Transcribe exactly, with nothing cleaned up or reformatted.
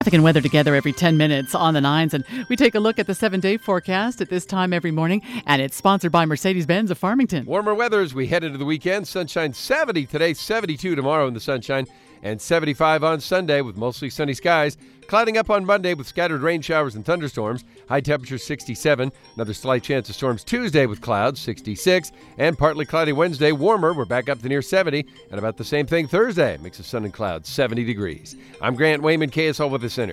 Traffic and weather together every ten minutes on the nines, and we take a look at the seven-day forecast at this time every morning, and it's sponsored by Mercedes-Benz of Farmington. Warmer weather as we head into the weekend. Sunshine seventy today, seventy-two tomorrow in the sunshine, and seventy-five on Sunday with mostly sunny skies. Clouding up on Monday with scattered rain showers and thunderstorms. High temperature sixty-seven. Another slight chance of storms Tuesday with clouds, sixty-six. And partly cloudy Wednesday, warmer. We're back up to near seventy. And about the same thing Thursday. Mix of sun and clouds, seventy degrees. I'm Grant Wayman, K S L Weather Center.